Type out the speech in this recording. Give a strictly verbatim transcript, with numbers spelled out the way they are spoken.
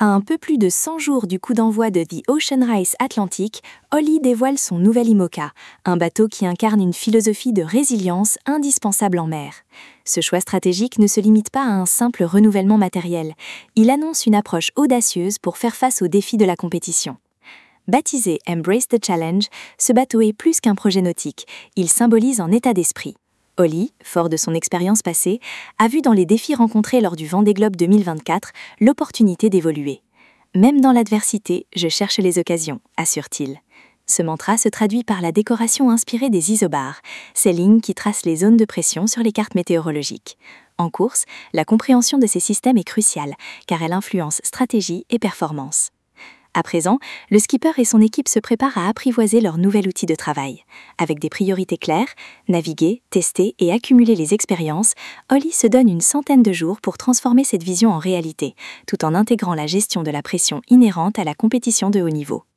À un peu plus de cent jours du coup d'envoi de The Ocean Race Atlantique, Holly dévoile son nouvel IMOCA, un bateau qui incarne une philosophie de résilience indispensable en mer. Ce choix stratégique ne se limite pas à un simple renouvellement matériel, il annonce une approche audacieuse pour faire face aux défis de la compétition. Baptisé Embrace the Challenge, ce bateau est plus qu'un projet nautique, il symbolise un état d'esprit. Holly, fort de son expérience passée, a vu dans les défis rencontrés lors du Vendée Globe deux mille vingt-quatre l'opportunité d'évoluer. Même dans l'adversité, je cherche les occasions, assure-t-il. Ce mantra se traduit par la décoration inspirée des isobars, ces lignes qui tracent les zones de pression sur les cartes météorologiques. En course, la compréhension de ces systèmes est cruciale, car elle influence stratégie et performance. À présent, le skipper et son équipe se préparent à apprivoiser leur nouvel outil de travail. Avec des priorités claires, naviguer, tester et accumuler les expériences, Holly se donne une centaine de jours pour transformer cette vision en réalité, tout en intégrant la gestion de la pression inhérente à la compétition de haut niveau.